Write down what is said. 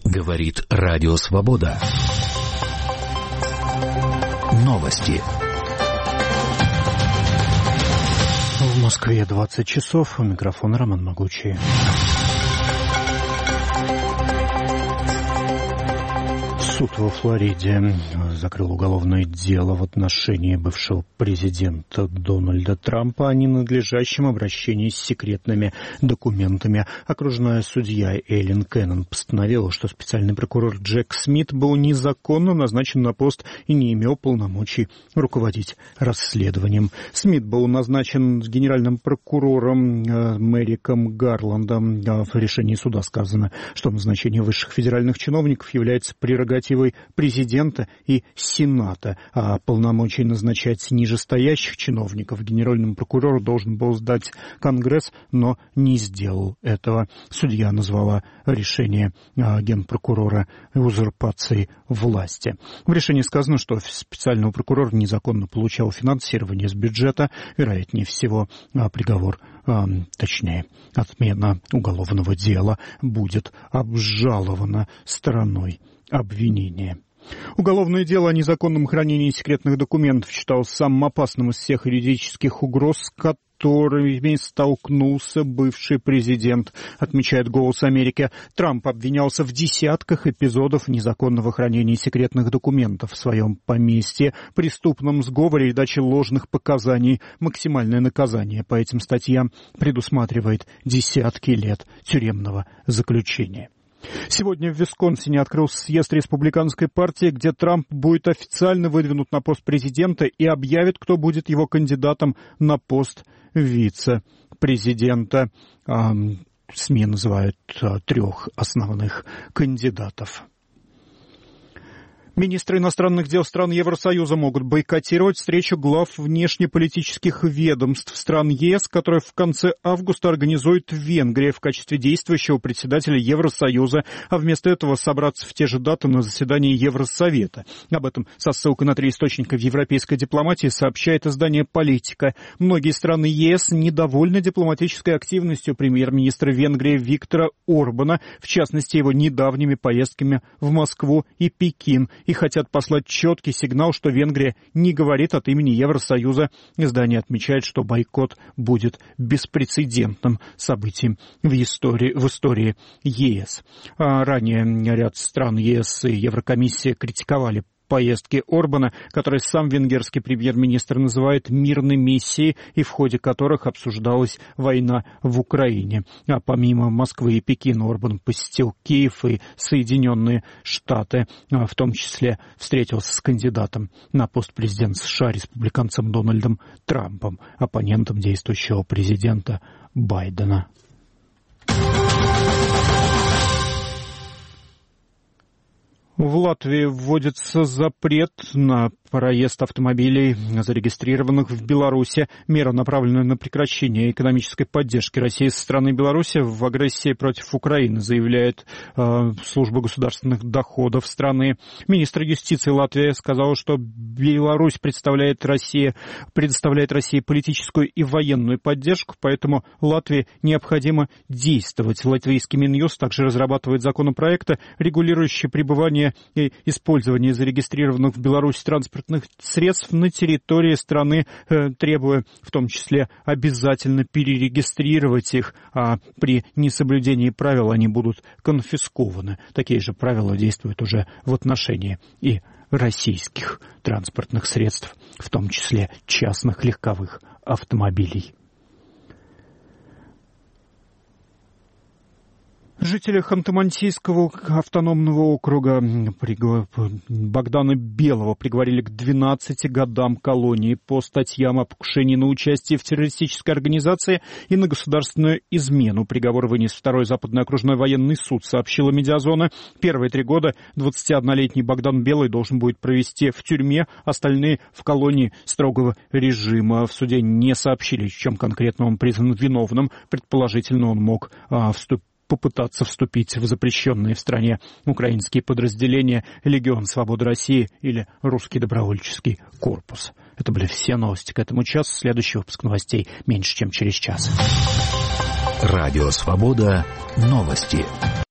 Говорит Радио Свобода. Новости. В Москве 20 часов. У микрофона Роман Могучий. Суд во Флориде закрыл уголовное дело в отношении бывшего президента Дональда Трампа о ненадлежащем обращении с секретными документами. Окружная судья Эллен Кеннон постановила, что специальный прокурор Джек Смит был незаконно назначен на пост и не имел полномочий руководить расследованием. Смит был назначен генеральным прокурором Мериком Гарландом. В решении суда сказано, что назначение высших федеральных чиновников является прерогативой президента и Сената, а полномочий назначать нижестоящих чиновников генеральному прокурору должен был сдать Конгресс, но не сделал этого. Судья назвала решение генпрокурора узурпацией власти. В решении сказано, что специальный прокурор незаконно получал финансирование из бюджета. Вероятнее всего, приговор, точнее, отмена уголовного дела будет обжалована стороной обвинения. Уголовное дело о незаконном хранении секретных документов считалось самым опасным из всех юридических угроз, с которыми столкнулся бывший президент, отмечает «Голос Америки». Трамп обвинялся в десятках эпизодов незаконного хранения секретных документов в своем поместье, преступном сговоре и даче ложных показаний. Максимальное наказание по этим статьям предусматривает десятки лет тюремного заключения. Сегодня в Висконсине открылся съезд республиканской партии, где Трамп будет официально выдвинут на пост президента и объявит, кто будет его кандидатом на пост вице-президента. СМИ называют трех основных кандидатов. Министры иностранных дел стран Евросоюза могут бойкотировать встречу глав внешнеполитических ведомств стран ЕС, которая в конце августа организует Венгрия в качестве действующего председателя Евросоюза, а вместо этого собраться в те же даты на заседании Евросовета. Об этом со ссылкой на 3 источника в европейской дипломатии сообщает издание «Политика». Многие страны ЕС недовольны дипломатической активностью премьер-министра Венгрии Виктора Орбана, в частности его недавними поездками в Москву и Пекин, и хотят послать четкий сигнал, что Венгрия не говорит от имени Евросоюза. Издание отмечает, что бойкот будет беспрецедентным событием в истории ЕС. Ранее ряд стран ЕС и Еврокомиссия критиковали поездки Орбана, которые сам венгерский премьер-министр называет мирной миссией, и в ходе которых обсуждалась война в Украине. А помимо Москвы и Пекина Орбан посетил Киев и Соединенные Штаты, в том числе встретился с кандидатом на пост президента США республиканцем Дональдом Трампом, оппонентом действующего президента Байдена. В Латвии вводится запрет на проезд автомобилей, зарегистрированных в Беларуси. Мера, направленная на прекращение экономической поддержки России со стороны Беларуси в агрессии против Украины, заявляет Служба государственных доходов страны. Министр юстиции Латвии сказал, что Беларусь предоставляет России политическую и военную поддержку, поэтому Латвии необходимо действовать. Латвийский Минюст также разрабатывает законопроекты, регулирующие пребывание и использование зарегистрированных в Беларуси транспортных средств на территории страны, требуя в том числе обязательно перерегистрировать их, а при несоблюдении правил они будут конфискованы. Такие же правила действуют уже в отношении и российских транспортных средств, в том числе частных легковых автомобилей. Жители Ханты-Мансийского автономного округа Богдана Белого приговорили к 12 годам колонии по статьям о покушении на участие в террористической организации и на государственную измену. Приговор вынес Второй Западный окружной военный суд, сообщила Медиазона. Первые 3 года 21-летний Богдан Белый должен будет провести в тюрьме, остальные в колонии строгого режима. В суде не сообщили, в чем конкретно он признан виновным. Предположительно, он мог попытаться вступить в запрещенные в стране украинские подразделения «Легион Свободы России» или «Русский добровольческий корпус». Это были все новости к этому часу. Следующий выпуск новостей меньше, чем через час. Радио «Свобода». Новости.